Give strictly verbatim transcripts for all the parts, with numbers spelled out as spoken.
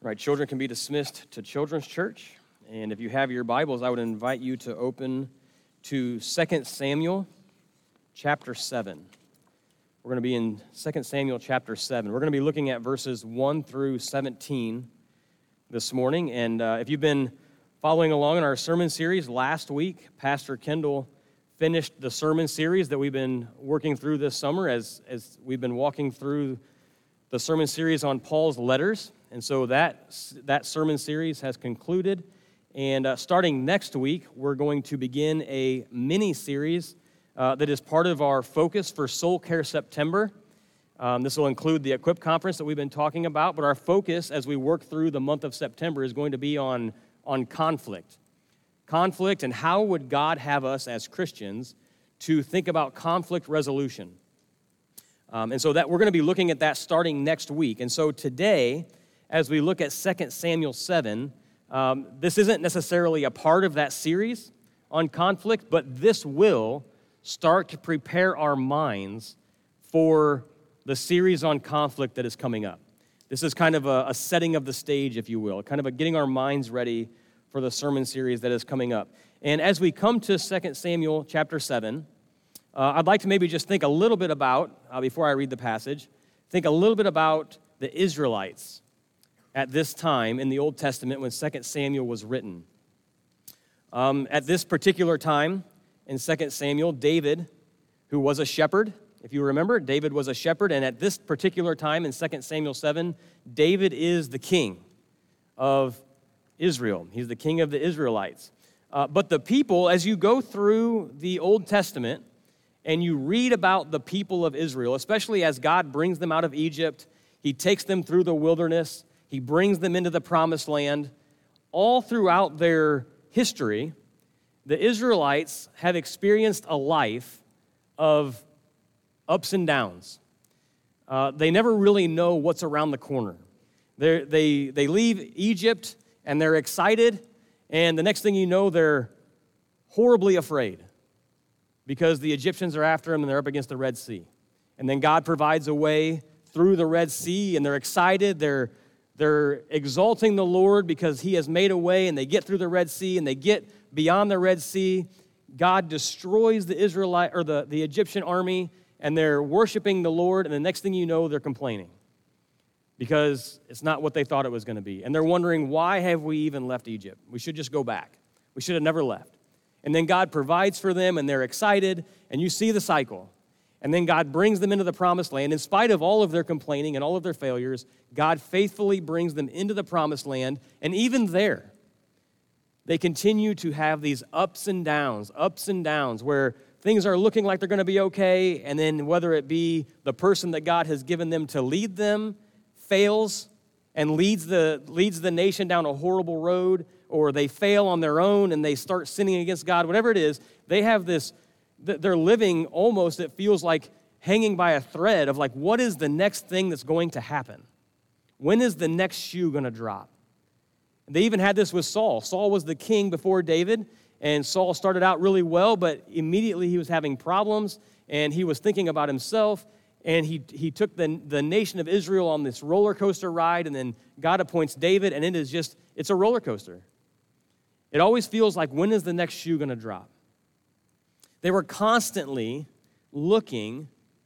Right, children can be dismissed to Children's Church. And if you have your Bibles, I would invite you to open to Second Samuel chapter seven. We're going to be in Second Samuel chapter seven. We're going to be looking at verses one through seventeen this morning. And uh, if you've been following along in our sermon series, last week, Pastor Kendall finished the sermon series that we've been working through this summer as, as we've been walking through the sermon series on Paul's letters. And so that, that sermon series has concluded. And uh, starting next week, we're going to begin a mini-series uh, that is part of our focus for Soul Care September. Um, this will include the Equip Conference that we've been talking about, but our focus as we work through the month of September is going to be on, on conflict. Conflict and how would God have us as Christians to think about conflict resolution. Um, and so that we're going to be looking at that starting next week. And so today, as we look at Second Samuel seven, um, this isn't necessarily a part of that series on conflict, but this will start to prepare our minds for the series on conflict that is coming up. This is kind of a, a setting of the stage, if you will, kind of a getting our minds ready for the sermon series that is coming up. And as we come to Second Samuel chapter seven, uh, I'd like to maybe just think a little bit about, uh, before I read the passage, think a little bit about the Israelites at this time in the Old Testament when Second Samuel was written. Um, at this particular time in Second Samuel, David, who was a shepherd, if you remember, David was a shepherd, and at this particular time in Second Samuel seven, David is the king of Israel. He's the king of the Israelites. Uh, but the people, as you go through the Old Testament and you read about the people of Israel, especially as God brings them out of Egypt, he takes them through the wilderness, he brings them into the promised land. All throughout their history, the Israelites have experienced a life of ups and downs. Uh, they never really know what's around the corner. They're, they they leave Egypt and they're excited, and the next thing you know, they're horribly afraid because the Egyptians are after them and they're up against the Red Sea. And then God provides a way through the Red Sea, and they're excited. They're They're exalting the Lord because he has made a way, and they get through the Red Sea, and they get beyond the Red Sea. God destroys the Israelite or the, the Egyptian army, and they're worshiping the Lord, and the next thing you know, they're complaining because it's not what they thought it was going to be. And they're wondering, why have we even left Egypt? We should just go back. We should have never left. And then God provides for them, and they're excited, and you see the cycle. And then God brings them into the promised land. In spite of all of their complaining and all of their failures, God faithfully brings them into the promised land. And even there, they continue to have these ups and downs, ups and downs, where things are looking like they're going to be okay, and then whether it be the person that God has given them to lead them fails and leads the, leads the nation down a horrible road, or they fail on their own and they start sinning against God, whatever it is, they have this they're living almost, it feels like, hanging by a thread of like, what is the next thing that's going to happen? When is the next shoe going to drop? They even had this with Saul. Saul was the king before David, and Saul started out really well, but immediately he was having problems, and he was thinking about himself, and he, he took the, the nation of Israel on this roller coaster ride, and then God appoints David, and it is just, it's a roller coaster. It always feels like, when is the next shoe going to drop? They were constantly looking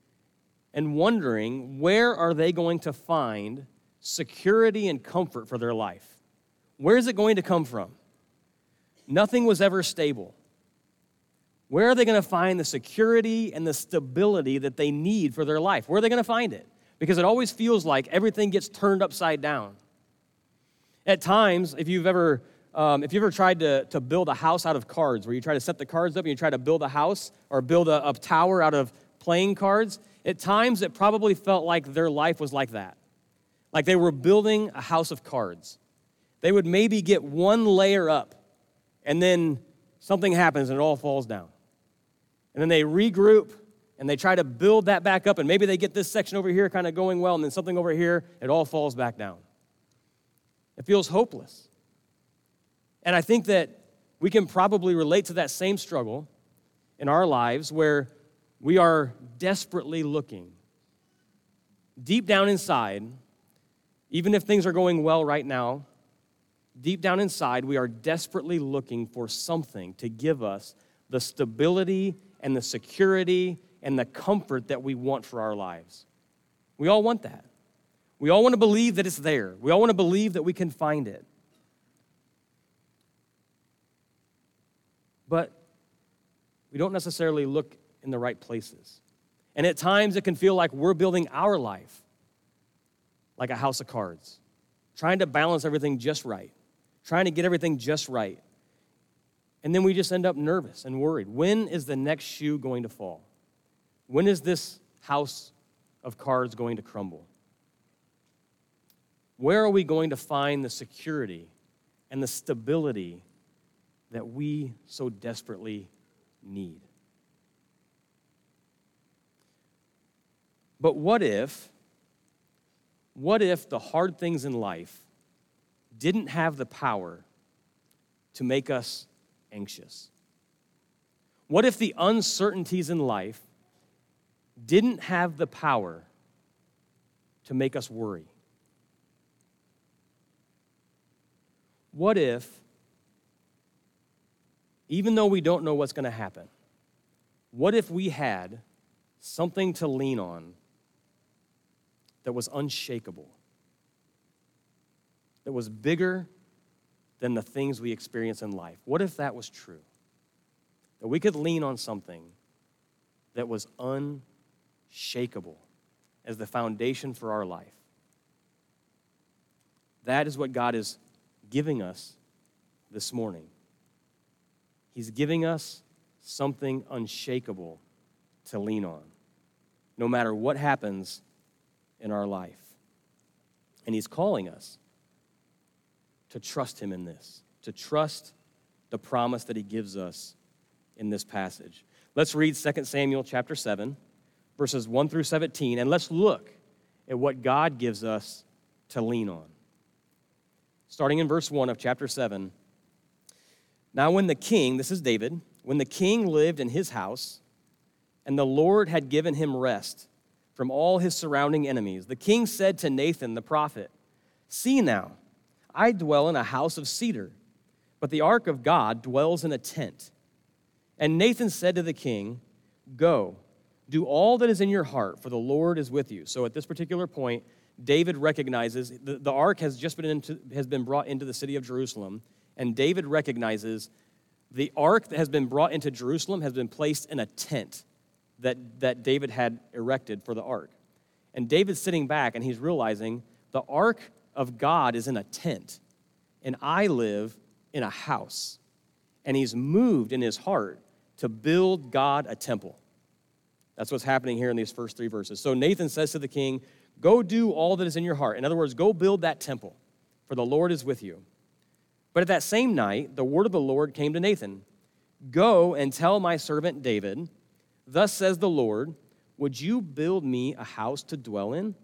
and wondering, where are they going to find security and comfort for their life? Where is it going to come from? Nothing was ever stable. Where are they going to find the security and the stability that they need for their life? Where are they going to find it? Because it always feels like everything gets turned upside down. At times, if you've ever Um, if you ever tried to, to build a house out of cards, where you try to set the cards up and you try to build a house or build a, a tower out of playing cards, at times it probably felt like their life was like that. Like they were building a house of cards. They would maybe get one layer up, and then something happens and it all falls down. And then they regroup and they try to build that back up, and maybe they get this section over here kind of going well, and then something over here, it all falls back down. It feels hopeless. And I think that we can probably relate to that same struggle in our lives where we are desperately looking deep down inside Even if things are going well right now, deep down inside, we are desperately looking for something to give us the stability and the security and the comfort that we want for our lives. We all want that. We all want to believe that it's there. We all want to believe that we can find it. But we don't necessarily look in the right places. And at times it can feel like we're building our life like a house of cards, trying to balance everything just right, trying to get everything just right. And then we just end up nervous and worried. When is the next shoe going to fall? When is this house of cards going to crumble? Where are we going to find the security and the stability that we so desperately need? But what if, what if the hard things in life didn't have the power to make us anxious? What if the uncertainties in life didn't have the power to make us worry? What if, even though we don't know what's going to happen, what if we had something to lean on that was unshakable, that was bigger than the things we experience in life? What if that was true? That we could lean on something that was unshakable as the foundation for our life. That is what God is giving us this morning. He's giving us something unshakable to lean on, no matter what happens in our life. And he's calling us to trust him in this, to trust the promise that he gives us in this passage. Let's read Second Samuel chapter seven, verses one through seventeen, and let's look at what God gives us to lean on. Starting in verse one of chapter seven. Now when the king, this is David, when the king lived in his house, and the Lord had given him rest from all his surrounding enemies, the king said to Nathan the prophet, "See now, I dwell in a house of cedar, but the ark of God dwells in a tent." And Nathan said to the king, "Go, do all that is in your heart, for the Lord is with you." So at this particular point, David recognizes the, the ark has just been into, has been brought into the city of Jerusalem, and David recognizes the ark that has been brought into Jerusalem has been placed in a tent that, that David had erected for the ark. And David's sitting back, and he's realizing the ark of God is in a tent, and I live in a house. And he's moved in his heart to build God a temple. That's what's happening here in these first three verses. So Nathan says to the king, "Go do all that is in your heart." In other words, go build that temple, for the Lord is with you. But at that same night, the word of the Lord came to Nathan. "Go and tell my servant David, thus says the Lord, would you build me a house to dwell in?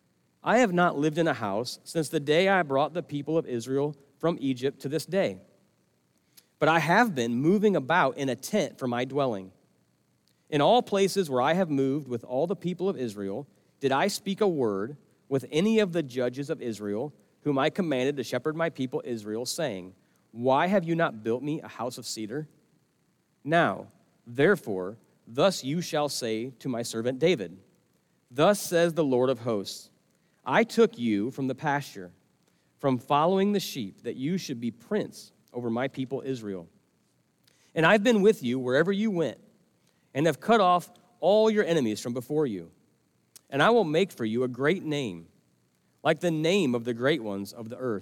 I have not lived in a house since the day I brought the people of Israel from Egypt to this day. But I have been moving about in a tent for my dwelling. In all places where I have moved with all the people of Israel, did I speak a word with any of the judges of Israel, whom I commanded to shepherd my people Israel, saying, why have you not built me a house of cedar? Now, therefore, thus you shall say to my servant David, thus says the Lord of hosts, I took you from the pasture, from following the sheep, that you should be prince over my people Israel. And I've been with you wherever you went, and have cut off all your enemies from before you. And I will make for you a great name, like the name of the great ones of the earth.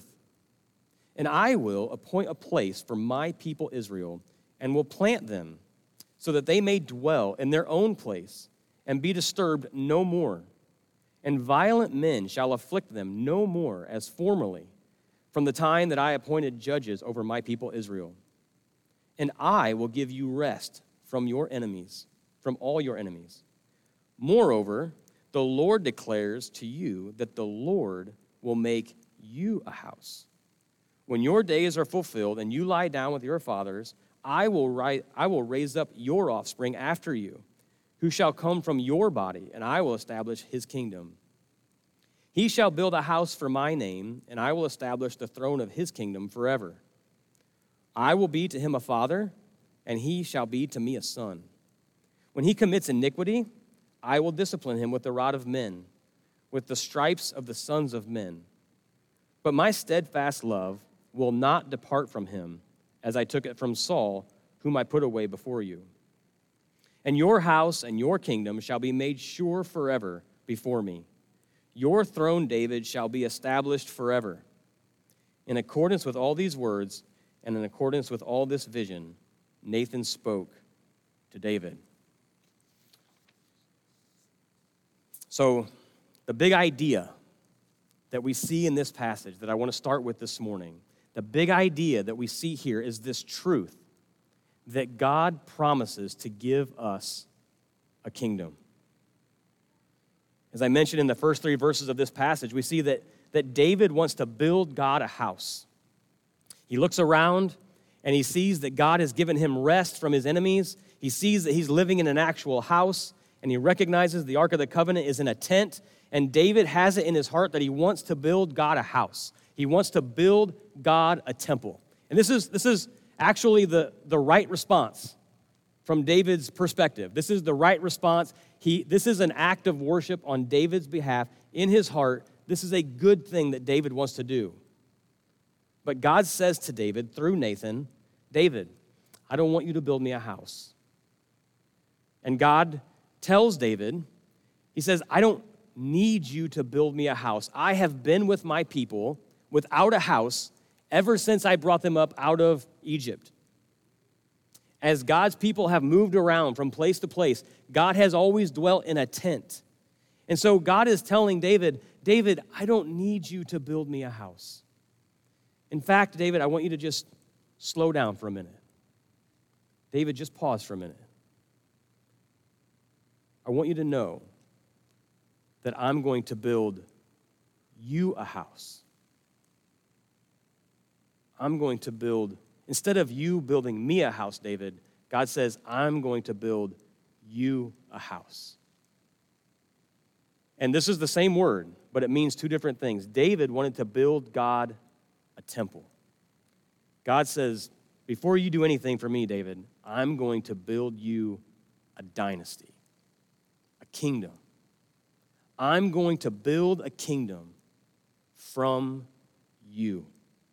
And I will appoint a place for my people Israel, and will plant them, so that they may dwell in their own place, and be disturbed no more. And violent men shall afflict them no more as formerly, from the time that I appointed judges over my people Israel. And I will give you rest from your enemies, from all your enemies. Moreover, the Lord declares to you that the Lord will make you a house. When your days are fulfilled and you lie down with your fathers, I will, ri- I will raise up your offspring after you, who shall come from your body, and I will establish his kingdom. He shall build a house for my name, and I will establish the throne of his kingdom forever. I will be to him a father, and he shall be to me a son. When he commits iniquity, I will discipline him with the rod of men, with the stripes of the sons of men. But my steadfast love will not depart from him, as I took it from Saul, whom I put away before you. And your house and your kingdom shall be made sure forever before me. Your throne, David, shall be established forever. In accordance with all these words and in accordance with all this vision, Nathan spoke to David. So, the big idea that we see in this passage that I want to start with this morning, the big idea that we see here is this truth that God promises to give us a kingdom. As I mentioned in the first three verses of this passage, we see that, that David wants to build God a house. He looks around and he sees that God has given him rest from his enemies. He sees that he's living in an actual house, and he recognizes the Ark of the Covenant is in a tent, and David has it in his heart that he wants to build God a house. He wants to build God a temple. And this is, this is actually the, the right response from David's perspective. This is the right response. He, this is an act of worship on David's behalf. In his heart, this is a good thing that David wants to do. But God says to David through Nathan, David, I don't want you to build me a house. And God tells David, he says, I don't need you to build me a house. I have been with my people without a house ever since I brought them up out of Egypt. As God's people have moved around from place to place, God has always dwelt in a tent. And so God is telling David, David, I don't need you to build me a house. In fact, David, I want you to just slow down for a minute. David, just pause for a minute. I want you to know that I'm going to build you a house. I'm going to build, instead of you building me a house, David, God says, I'm going to build you a house. And this is the same word, but it means two different things. David wanted to build God a temple. God says, before you do anything for me, David, I'm going to build you a dynasty, a kingdom. I'm going to build a kingdom from you.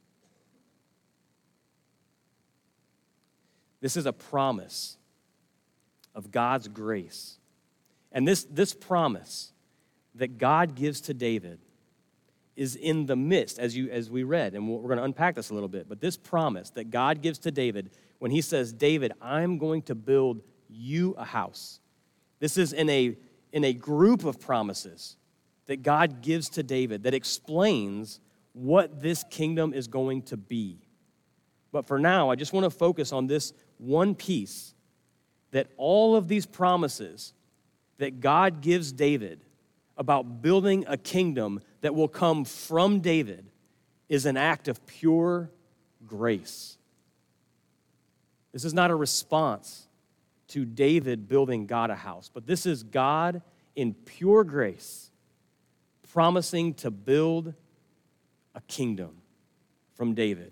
This is a promise of God's grace. And this, this promise that God gives to David is in the midst, as you as we read, and we're going to unpack this a little bit, but this promise that God gives to David when he says, David, I'm going to build you a house. This is in a, in a group of promises that God gives to David that explains what this kingdom is going to be. But for now, I just want to focus on this one piece, that all of these promises that God gives David about building a kingdom that will come from David is an act of pure grace. This is not a response to David building God a house, but this is God in pure grace promising to build a kingdom from David.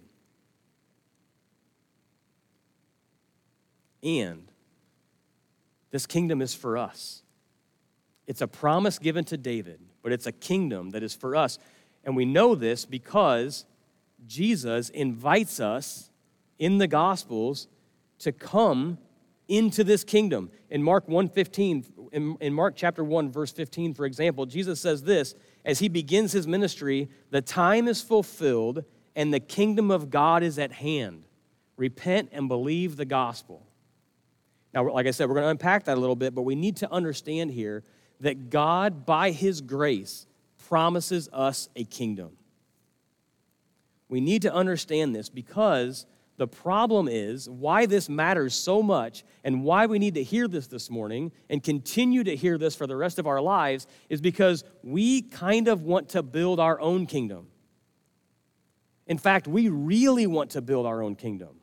And this kingdom is for us. It's a promise given to David, but it's a kingdom that is for us. And we know this because Jesus invites us in the Gospels to come into this kingdom. In Mark one fifteen, in, in Mark chapter one, verse fifteen, for example, Jesus says this, as he begins his ministry, the time is fulfilled and the kingdom of God is at hand. Repent and believe the gospel. Now, like I said, we're going to unpack that a little bit, but we need to understand here that God, by his grace, promises us a kingdom. We need to understand this because the problem is why this matters so much and why we need to hear this this morning and continue to hear this for the rest of our lives is because we kind of want to build our own kingdom. In fact, we really want to build our own kingdom.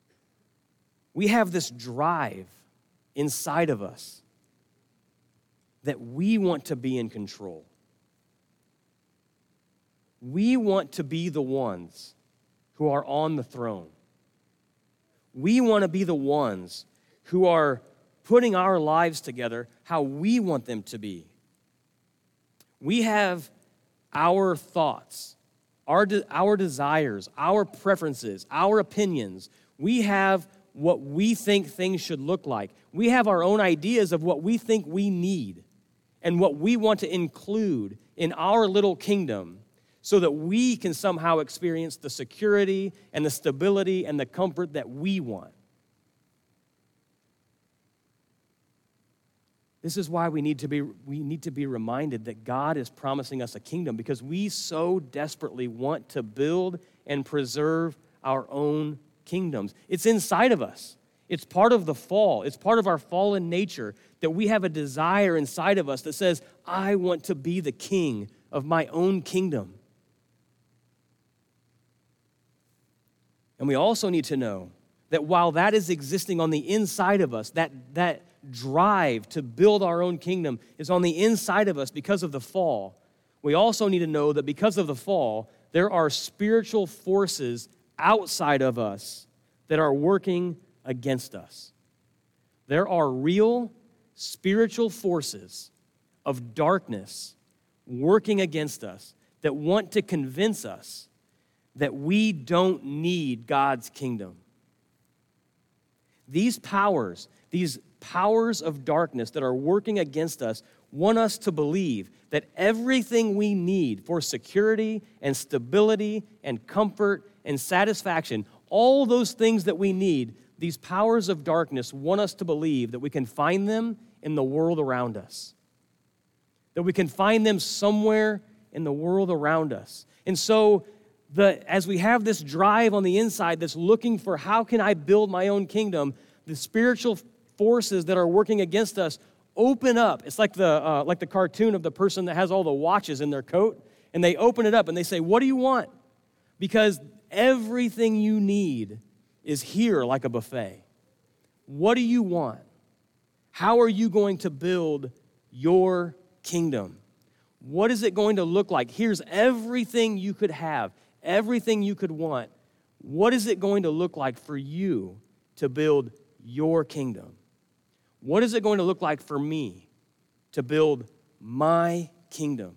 We have this drive inside of us that we want to be in control. We want to be the ones who are on the throne. We want to be the ones who are putting our lives together how we want them to be. We have our thoughts, our, de- our desires, our preferences, our opinions. We have what we think things should look like. We have our own ideas of what we think we need and what we want to include in our little kingdom so that we can somehow experience the security and the stability and the comfort that we want. This is why we need to be, we need to be reminded that God is promising us a kingdom, because we so desperately want to build and preserve our own kingdoms. It's inside of us. It's part of the fall. It's part of our fallen nature that we have a desire inside of us that says, I want to be the king of my own kingdom. And we also need to know that while that is existing on the inside of us, that, that drive to build our own kingdom is on the inside of us because of the fall, we also need to know that because of the fall, there are spiritual forces outside of us that are working against us. There are real spiritual forces of darkness working against us that want to convince us that we don't need God's kingdom. These powers, these powers of darkness that are working against us want us to believe that everything we need for security and stability and comfort and satisfaction, all those things that we need, these powers of darkness want us to believe that we can find them in the world around us, that we can find them somewhere in the world around us. And so the, as we have this drive on the inside that's looking for how can I build my own kingdom, the spiritual forces that are working against us open up. It's like the, uh, like the cartoon of the person that has all the watches in their coat, and they open it up and they say, what do you want? Because everything you need is here like a buffet. What do you want? How are you going to build your kingdom? What is it going to look like? Here's everything you could have, everything you could want. What is it going to look like for you to build your kingdom? What is it going to look like for me to build my kingdom?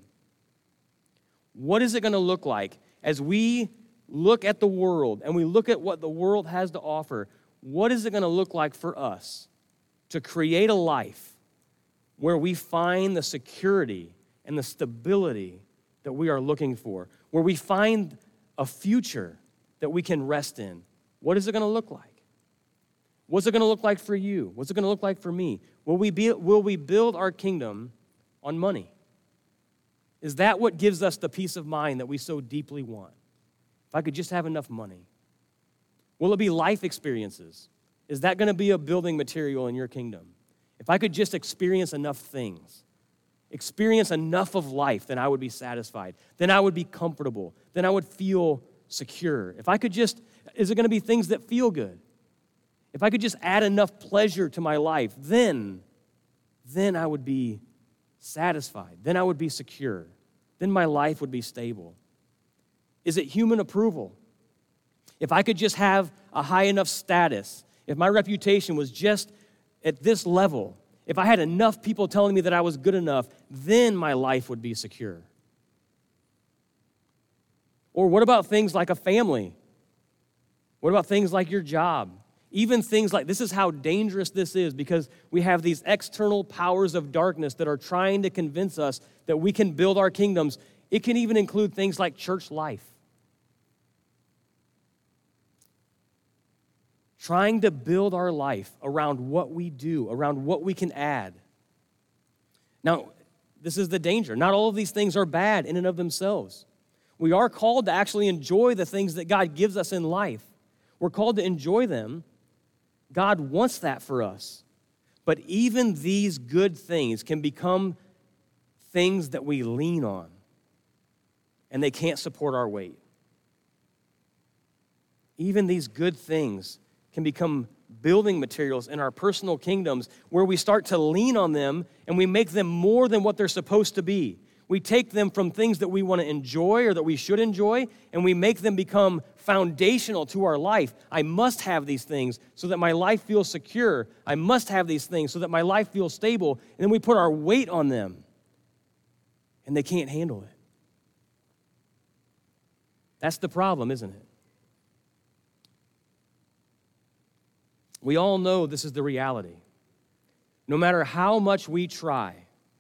What is it going to look like as we look at the world and we look at what the world has to offer? What is it going to look like for us to create a life where we find the security and the stability that we are looking for, where we find a future that we can rest in? What is it going to look like? What's it going to look like for you? What's it going to look like for me? Will we be, will we build our kingdom on money? Is that what gives us the peace of mind that we so deeply want? If I could just have enough money. Will it be life experiences? Is that going to be a building material in your kingdom? If I could just experience enough things, experience enough of life, then I would be satisfied. Then I would be comfortable. Then I would feel secure. If I could just, is it going to be things that feel good? If I could just add enough pleasure to my life, then, then I would be satisfied. Then I would be secure. Then my life would be stable. Is it human approval? If I could just have a high enough status, if my reputation was just at this level, if I had enough people telling me that I was good enough, then my life would be secure. Or what about things like a family? What about things like your job? Even things like, this is how dangerous this is, because we have these external powers of darkness that are trying to convince us that we can build our kingdoms. It can even include things like church life. Trying to build our life around what we do, around what we can add. Now, this is the danger. Not all of these things are bad in and of themselves. We are called to actually enjoy the things that God gives us in life. We're called to enjoy them. God wants that for us. But even these good things can become things that we lean on, and they can't support our weight. Even these good things can become building materials in our personal kingdoms where we start to lean on them and we make them more than what they're supposed to be. We take them from things that we want to enjoy or that we should enjoy, and we make them become foundational to our life. I must have these things so that my life feels secure. I must have these things so that my life feels stable. And then we put our weight on them, and they can't handle it. That's the problem, isn't it? We all know this is the reality. No matter how much we try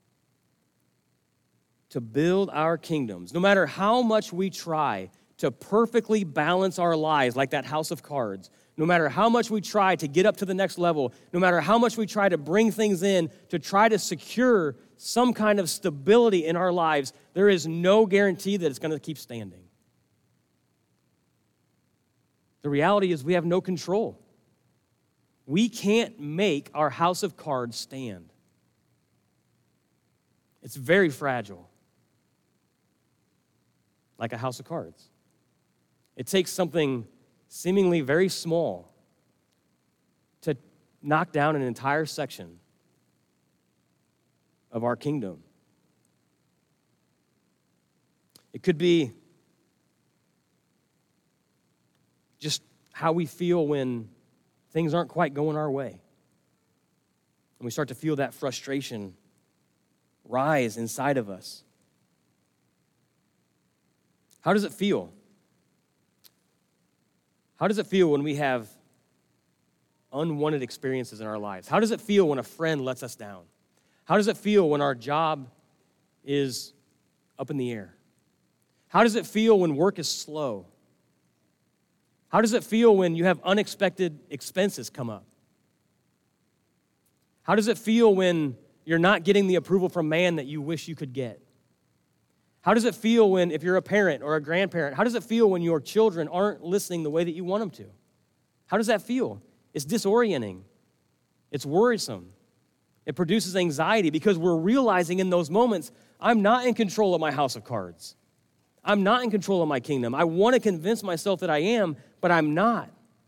to build our kingdoms, no matter how much we try to perfectly balance our lives like that house of cards, no matter how much we try to get up to the next level, no matter how much we try to bring things in to try to secure some kind of stability in our lives, there is no guarantee that it's going to keep standing. The reality is we have no control. We can't make our house of cards stand. It's very fragile, like a house of cards. It takes something seemingly very small to knock down an entire section of our kingdom. It could be just how we feel when things aren't quite going our way. And we start to feel that frustration rise inside of us. How does it feel? How does it feel when we have unwanted experiences in our lives? How does it feel when a friend lets us down? How does it feel when our job is up in the air? How does it feel when work is slow? How does it feel when you have unexpected expenses come up? How does it feel when you're not getting the approval from man that you wish you could get? How does it feel when, if you're a parent or a grandparent, how does it feel when your children aren't listening the way that you want them to? How does that feel? It's disorienting. It's worrisome. It produces anxiety because we're realizing in those moments, I'm not in control of my house of cards. I'm not in control of my kingdom. I want to convince myself that I am, but I'm not.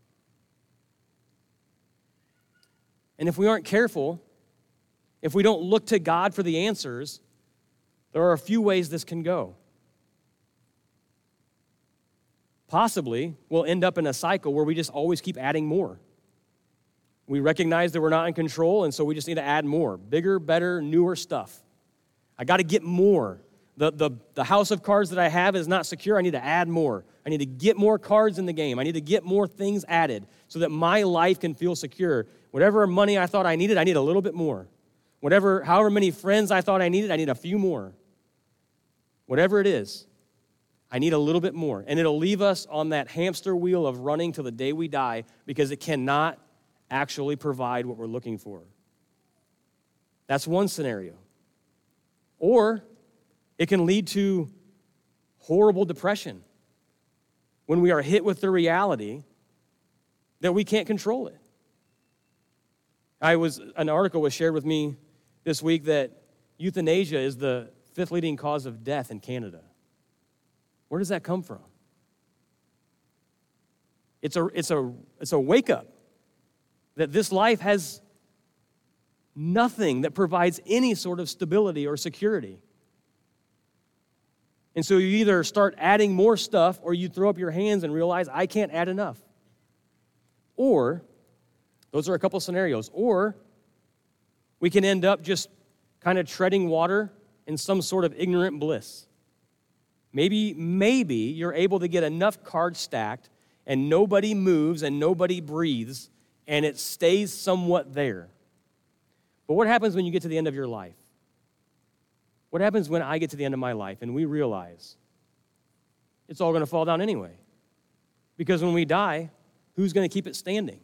And if we aren't careful, if we don't look to God for the answers, there are a few ways this can go. Possibly, we'll end up in a cycle where we just always keep adding more. We recognize that we're not in control, and so we just need to add more. Bigger, better, newer stuff. I got to get more. The, the, the house of cards that I have is not secure. I need to add more. I need to get more cards in the game. I need to get more things added so that my life can feel secure. Whatever money I thought I needed, I need a little bit more. Whatever, however many friends I thought I needed, I need a few more. Whatever it is, I need a little bit more. And it'll leave us on that hamster wheel of running till the day we die because it cannot actually provide what we're looking for. That's one scenario. Or it can lead to horrible depression when we are hit with the reality that we can't control it. I was an article was shared with me this week that euthanasia is the fifth leading cause of death in Canada. Where does that come from? It's a, it's a, it's a wake-up that this life has nothing that provides any sort of stability or security. And so you either start adding more stuff or you throw up your hands and realize, I can't add enough. Or, those are a couple scenarios. Or, we can end up just kind of treading water in some sort of ignorant bliss. Maybe, maybe you're able to get enough cards stacked and nobody moves and nobody breathes and it stays somewhat there. But what happens when you get to the end of your life? What happens when I get to the end of my life and we realize it's all going to fall down anyway? Because when we die, who's going to keep it standing?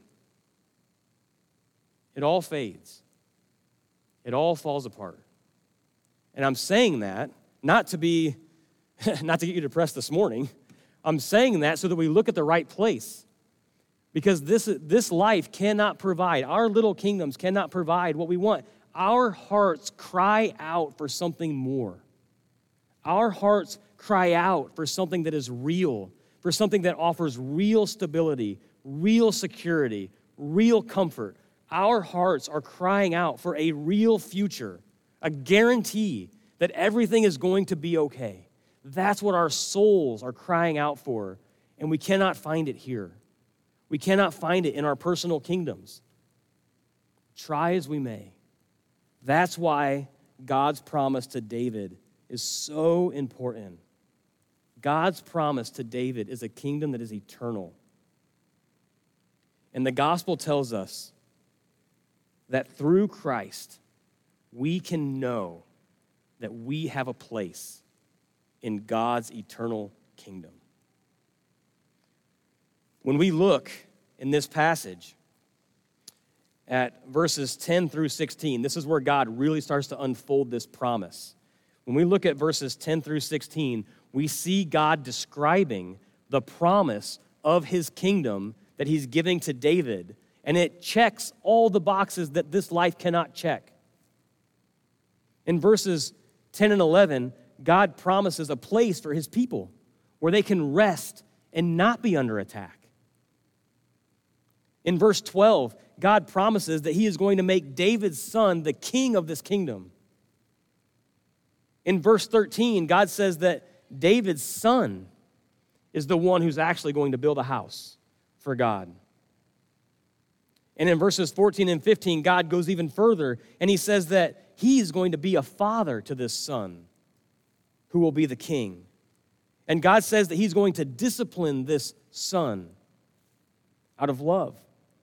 It all fades. It all falls apart. And I'm saying that not to be, not to get you depressed this morning. I'm saying that so that we look at the right place. Because this, this life cannot provide, our little kingdoms cannot provide what we want. Our hearts cry out for something more. Our hearts cry out for something that is real, for something that offers real stability, real security, real comfort. Our hearts are crying out for a real future, a guarantee that everything is going to be okay. That's what our souls are crying out for, and we cannot find it here. We cannot find it in our personal kingdoms. Try as we may. That's why God's promise to David is so important. God's promise to David is a kingdom that is eternal. And the gospel tells us that through Christ, we can know that we have a place in God's eternal kingdom. When we look in this passage at verses ten through sixteen, this is where God really starts to unfold this promise. When we look at verses ten through sixteen, we see God describing the promise of his kingdom that he's giving to David, and it checks all the boxes that this life cannot check. In verses ten and eleven, God promises a place for his people where they can rest and not be under attack. In verse twelve, God promises that he is going to make David's son the king of this kingdom. In verse thirteen, God says that David's son is the one who's actually going to build a house for God. And in verses fourteen and fifteen, God goes even further, and he says that he's going to be a father to this son who will be the king. And God says that he's going to discipline this son out of love.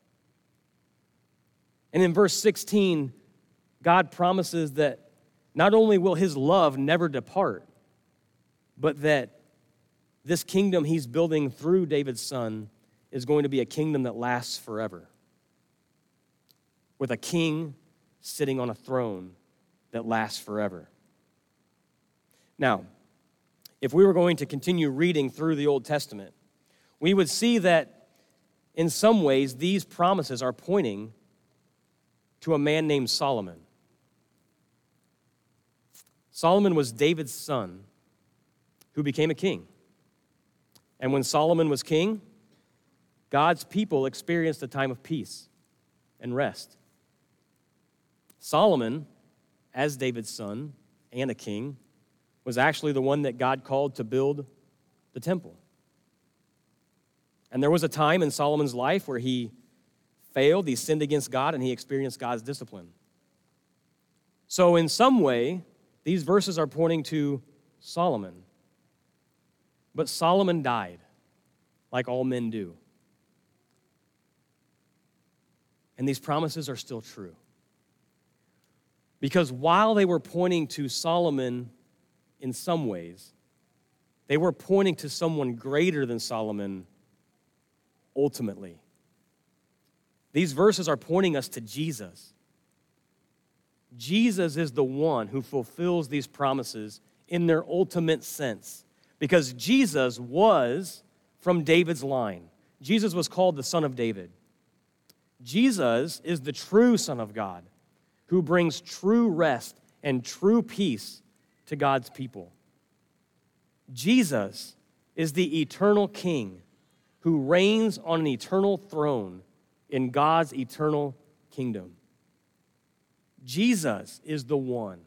And in verse sixteen, God promises that not only will his love never depart, but that this kingdom he's building through David's son is going to be a kingdom that lasts forever, with a king sitting on a throne that lasts forever. Now, if we were going to continue reading through the Old Testament, we would see that in some ways these promises are pointing to a man named Solomon. Solomon was David's son who became a king. And when Solomon was king, God's people experienced a time of peace and rest. Solomon, as David's son and a king, was actually the one that God called to build the temple. And there was a time in Solomon's life where he failed, he sinned against God, and he experienced God's discipline. So in some way, these verses are pointing to Solomon. But Solomon died, like all men do. And these promises are still true. Because while they were pointing to Solomon in some ways, they were pointing to someone greater than Solomon ultimately. These verses are pointing us to Jesus. Jesus is the one who fulfills these promises in their ultimate sense, because Jesus was from David's line. Jesus was called the Son of David. Jesus is the true Son of God who brings true rest and true peace to God's people. Jesus is the eternal King who reigns on an eternal throne in God's eternal kingdom. Jesus is the one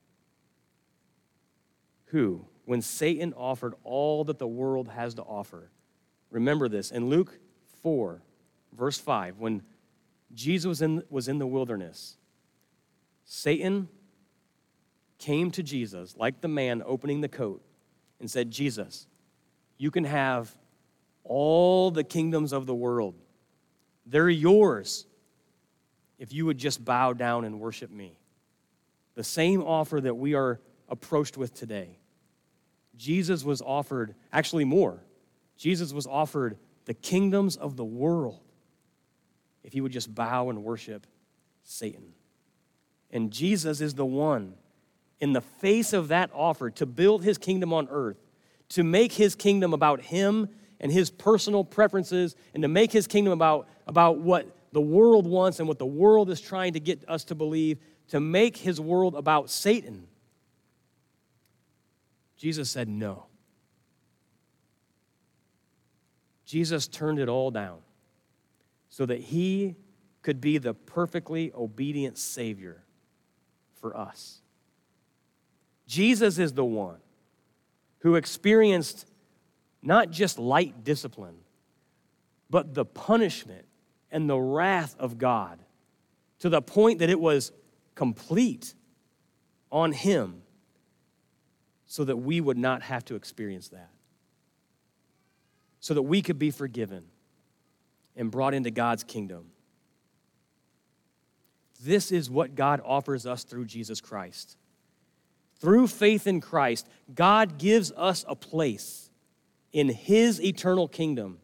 who, when Satan offered all that the world has to offer, remember this, in Luke four, verse five, when Jesus was in, was in the wilderness, Satan came to Jesus like the man opening the coat and said, Jesus, you can have all the kingdoms of the world. They're yours if you would just bow down and worship me. The same offer that we are approached with today. Jesus was offered, actually more, Jesus was offered the kingdoms of the world if he would just bow and worship Satan. And Jesus is the one in the face of that offer to build his kingdom on earth, to make his kingdom about him and his personal preferences, and to make his kingdom about, about what the world wants and what the world is trying to get us to believe, to make his world about Satan. Jesus said no. Jesus turned it all down. so that he could be the perfectly obedient Savior for us. Jesus is the one who experienced not just light discipline, but the punishment and the wrath of God to the point that it was complete on him so that we would not have to experience that, so that we could be forgiven and brought into God's kingdom. This is what God offers us through Jesus Christ. Through faith in Christ, God gives us a place in his eternal kingdom.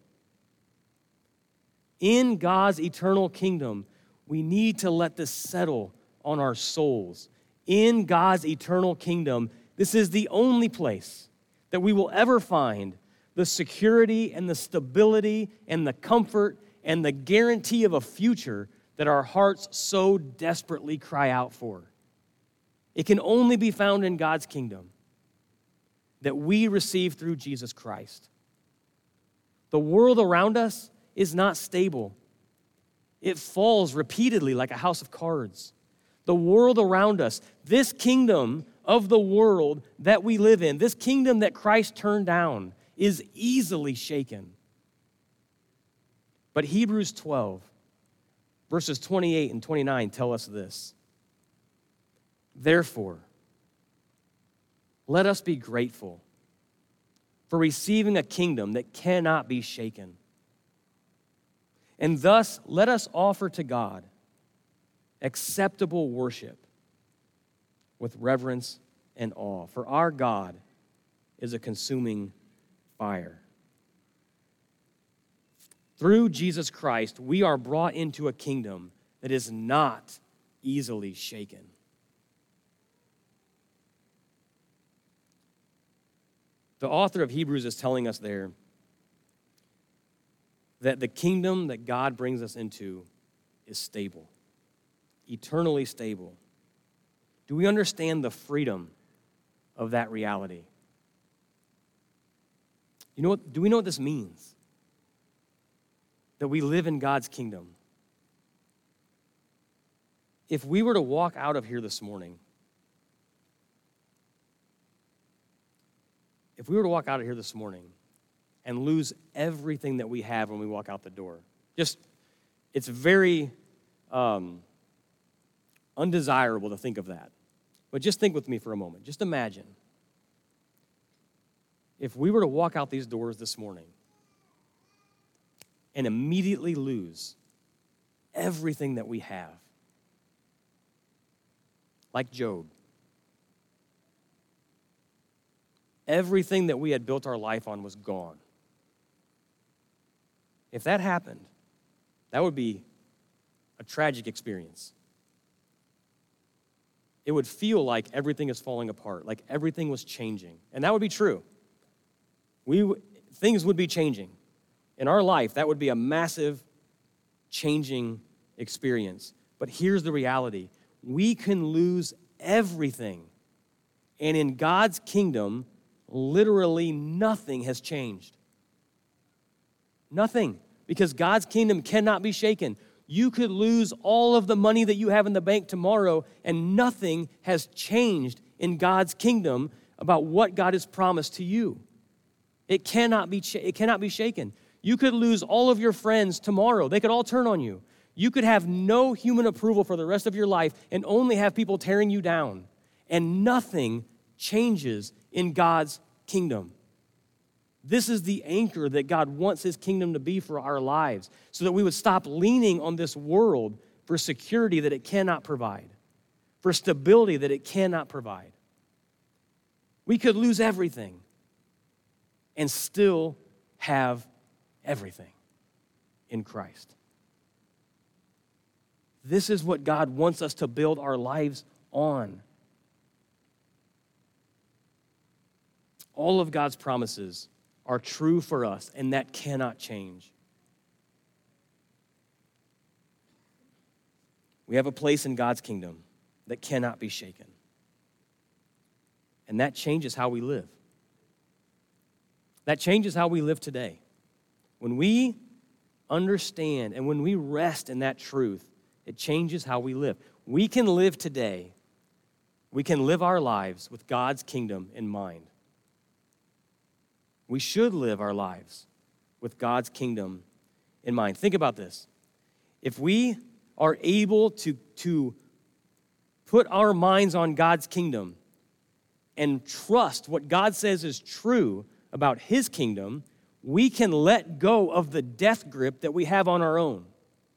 In God's eternal kingdom, we need to let this settle on our souls. In God's eternal kingdom, this is the only place that we will ever find the security and the stability and the comfort and the guarantee of a future that our hearts so desperately cry out for. It can only be found in God's kingdom that we receive through Jesus Christ. The world around us is not stable. It falls repeatedly like a house of cards. The world around us, this kingdom of the world that we live in, this kingdom that Christ turned down, is easily shaken. But Hebrews twelve, verses twenty-eight and twenty-nine tell us this. Therefore, let us be grateful for receiving a kingdom that cannot be shaken. And thus, let us offer to God acceptable worship with reverence and awe, for our God is a consuming fire. Through Jesus Christ, we are brought into a kingdom that is not easily shaken. The author of Hebrews is telling us there that the kingdom that God brings us into is stable, eternally stable. Do we understand the freedom of that reality? You know what, do we know what this means? That we live in God's kingdom. If we were to walk out of here this morning, if we were to walk out of here this morning and lose everything that we have when we walk out the door, just, it's very um, undesirable to think of that. But just think with me for a moment. Just imagine if we were to walk out these doors this morning and immediately lose everything that we have, like Job. Everything that we had built our life on was gone. If that happened, that would be a tragic experience. It would feel like everything is falling apart, like everything was changing. And that would be true. We, things would be changing. In our life, that would be a massive changing experience. But here's the reality. We can lose everything. And in God's kingdom, literally nothing has changed. Nothing. Because God's kingdom cannot be shaken. You could lose all of the money that you have in the bank tomorrow, and nothing has changed in God's kingdom about what God has promised to you. It cannot be, it cannot be shaken. You could lose all of your friends tomorrow. They could all turn on you. You could have no human approval for the rest of your life and only have people tearing you down. And nothing changes in God's kingdom. This is the anchor that God wants his kingdom to be for our lives, so that we would stop leaning on this world for security that it cannot provide, for stability that it cannot provide. We could lose everything and still have everything in Christ. This is what God wants us to build our lives on. All of God's promises are true for us, and that cannot change. We have a place in God's kingdom that cannot be shaken. And that changes how we live. That changes how we live today. When we understand, and when we rest in that truth, it changes how we live. We can live today. We can live our lives with God's kingdom in mind. We should live our lives with God's kingdom in mind. Think about this. If we are able to, to put our minds on God's kingdom and trust what God says is true about his kingdom, we can let go of the death grip that we have on our own.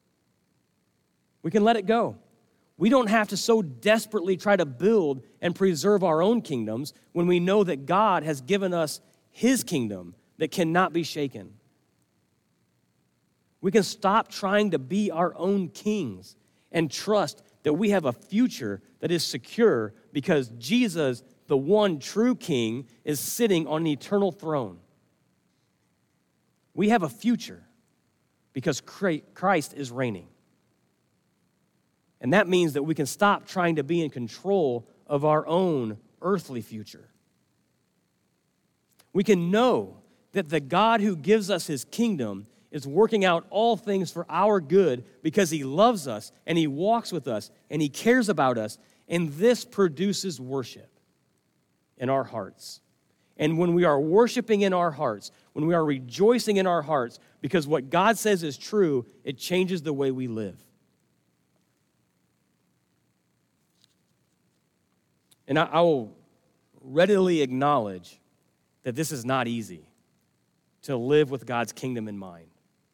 We can let it go. We don't have to so desperately try to build and preserve our own kingdoms when we know that God has given us his kingdom that cannot be shaken. We can stop trying to be our own kings and trust that we have a future that is secure because Jesus, the one true king, is sitting on an eternal throne. We have a future because Christ is reigning. And that means that we can stop trying to be in control of our own earthly future. We can know that the God who gives us his kingdom is working out all things for our good because he loves us and he walks with us and he cares about us. And this produces worship in our hearts. And when we are worshiping in our hearts, when we are rejoicing in our hearts because what God says is true, it changes the way we live. And I, I will readily acknowledge that this is not easy to live with God's kingdom in mind.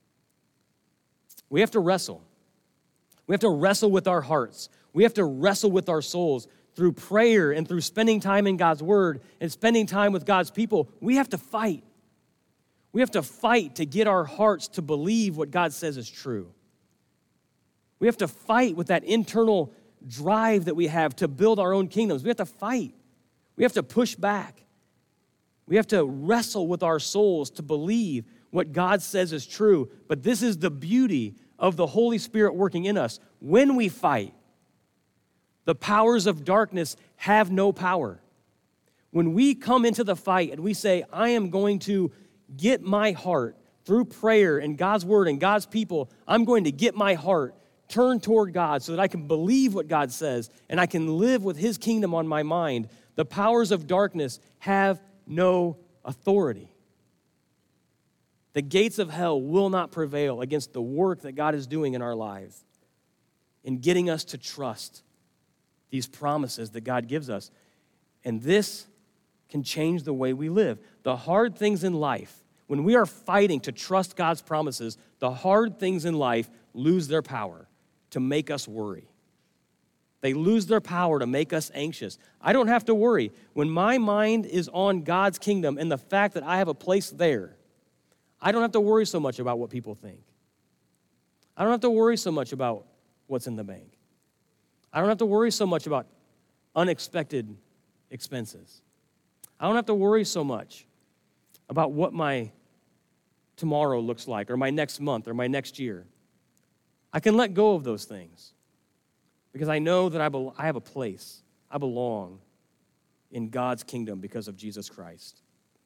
We have to wrestle. We have to wrestle with our hearts. We have to wrestle with our souls through prayer and through spending time in God's word and spending time with God's people. We have to fight. We have to fight to get our hearts to believe what God says is true. We have to fight with that internal drive that we have to build our own kingdoms. We have to fight. We have to push back. We have to wrestle with our souls to believe what God says is true. But this is the beauty of the Holy Spirit working in us. When we fight, the powers of darkness have no power. When we come into the fight and we say, I am going to get my heart through prayer and God's word and God's people, I'm going to get my heart turned toward God so that I can believe what God says and I can live with his kingdom on my mind, the powers of darkness have no authority. The gates of hell will not prevail against the work that God is doing in our lives in getting us to trust these promises that God gives us. And this can change the way we live. The hard things in life, when we are fighting to trust God's promises, the hard things in life lose their power to make us worry. They lose their power to make us anxious. I don't have to worry. When my mind is on God's kingdom and the fact that I have a place there, I don't have to worry so much about what people think. I don't have to worry so much about what's in the bank. I don't have to worry so much about unexpected expenses. I don't have to worry so much about what my tomorrow looks like or my next month or my next year. I can let go of those things because I know that I, be- I have a place. I belong in God's kingdom because of Jesus Christ.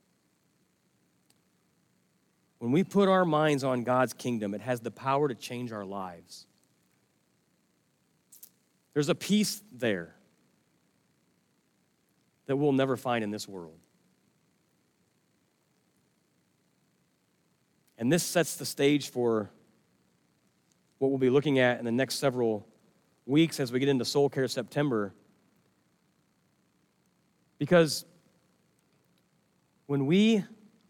When we put our minds on God's kingdom, it has the power to change our lives. There's a peace there that we'll never find in this world. And this sets the stage for what we'll be looking at in the next several weeks as we get into Soul Care September. Because when we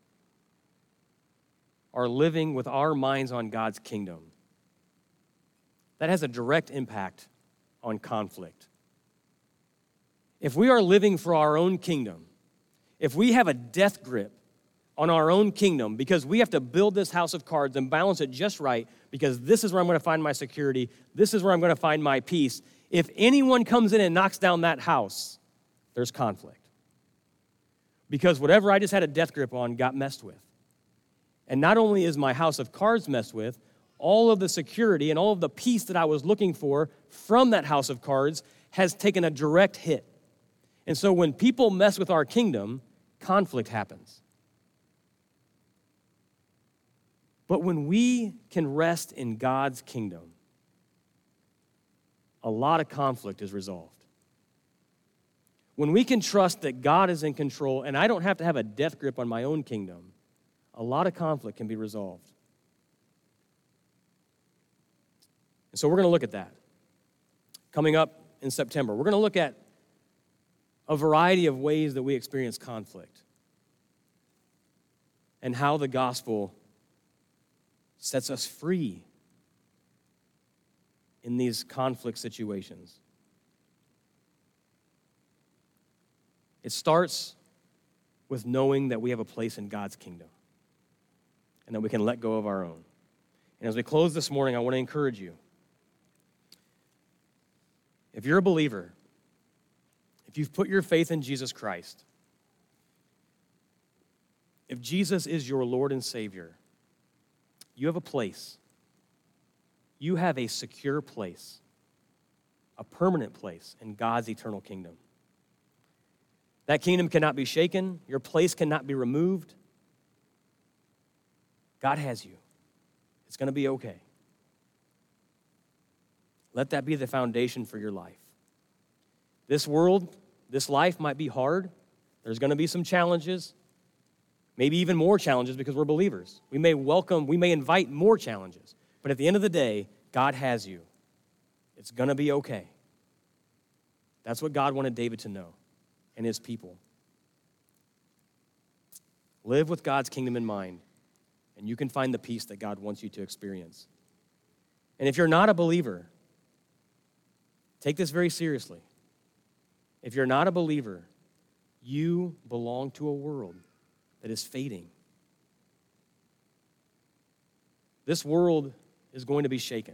are living with our minds on God's kingdom, that has a direct impact on conflict. If we are living for our own kingdom, if we have a death grip on our own kingdom because we have to build this house of cards and balance it just right because this is where I'm going to find my security, this is where I'm going to find my peace, if anyone comes in and knocks down that house, there's conflict. Because whatever I just had a death grip on got messed with. And not only is my house of cards messed with, all of the security and all of the peace that I was looking for from that house of cards has taken a direct hit. And so when people mess with our kingdom, conflict happens. But when we can rest in God's kingdom, a lot of conflict is resolved. When we can trust that God is in control and I don't have to have a death grip on my own kingdom, a lot of conflict can be resolved. And so we're going to look at that. Coming up in September, we're going to look at a variety of ways that we experience conflict and how the gospel sets us free in these conflict situations. It starts with knowing that we have a place in God's kingdom and that we can let go of our own. And as we close this morning, I want to encourage you. If you're a believer, if you've put your faith in Jesus Christ, if Jesus is your Lord and Savior, you have a place. You have a secure place, a permanent place in God's eternal kingdom. That kingdom cannot be shaken. Your place cannot be removed. God has you. It's going to be okay. Let that be the foundation for your life. This world, this life might be hard. There's going to be some challenges, maybe even more challenges because we're believers. We may welcome, we may invite more challenges. But at the end of the day, God has you. It's going to be okay. That's what God wanted David to know and his people. Live with God's kingdom in mind, and you can find the peace that God wants you to experience. And if you're not a believer, take this very seriously. If you're not a believer, you belong to a world that is fading. This world is going to be shaken.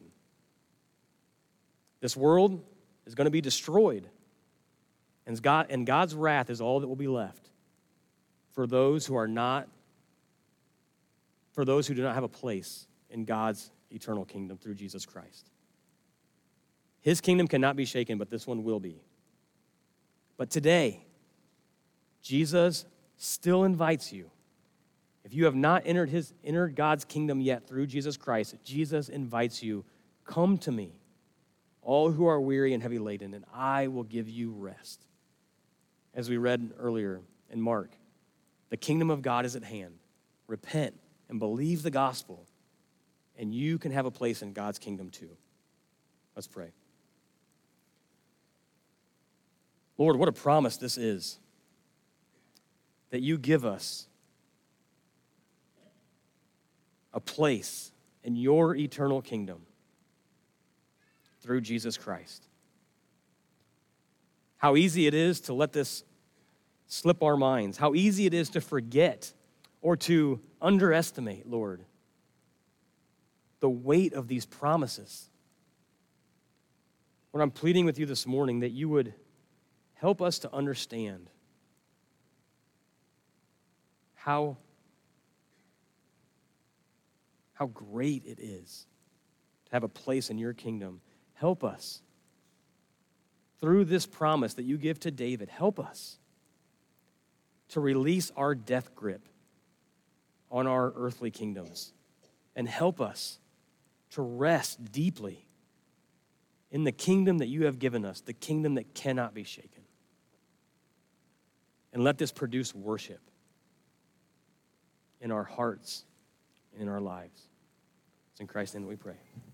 This world is going to be destroyed. And, God, and God's wrath is all that will be left for those who are not, for those who do not have a place in God's eternal kingdom through Jesus Christ. His kingdom cannot be shaken, but this one will be. But today, Jesus still invites you. If you have not entered his entered God's kingdom yet through Jesus Christ, Jesus invites you, come to me, all who are weary and heavy laden, and I will give you rest. As we read earlier in Mark, the kingdom of God is at hand. Repent and believe the gospel, and you can have a place in God's kingdom too. Let's pray. Lord, what a promise this is, that you give us a place in your eternal kingdom through Jesus Christ. How easy it is to let this slip our minds. How easy it is to forget or to underestimate, Lord, the weight of these promises. Lord, I'm pleading with you this morning that you would help us to understand how, how great it is to have a place in your kingdom. Help us. Through this promise that you give to David, help us to release our death grip on our earthly kingdoms and help us to rest deeply in the kingdom that you have given us, the kingdom that cannot be shaken. And let this produce worship in our hearts and in our lives. It's in Christ's name that we pray.